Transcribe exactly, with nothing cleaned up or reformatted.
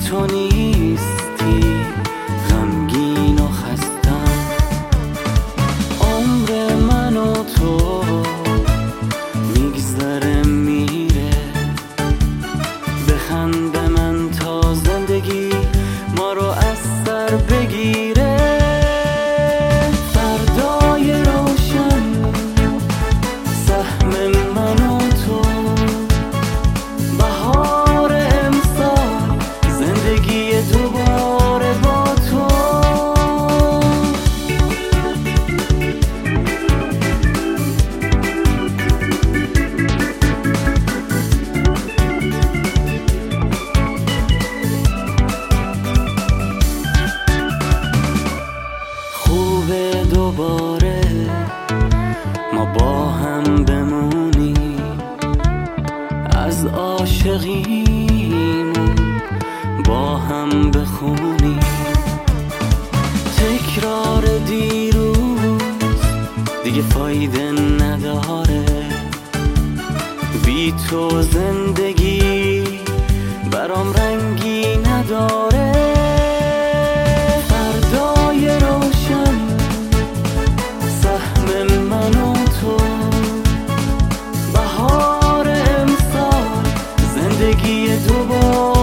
تو نیستی غمگین و خستم. عمر من و تو میگذره میره، بخند به من تا زندگی ما رو از سر بگیره. فردای روشن سهم من و تو، بهار امسال زندگی دوباره با تو. خوبه دوباره ما با هم بمونیم، از عاشقیمون با هم بخونیم. تکرار دیروز دیگه فایده نداره، بی تو زندگی برام رنگی نداره. فردای روشن سهم من و تو، بهار امسال زندگی دوباره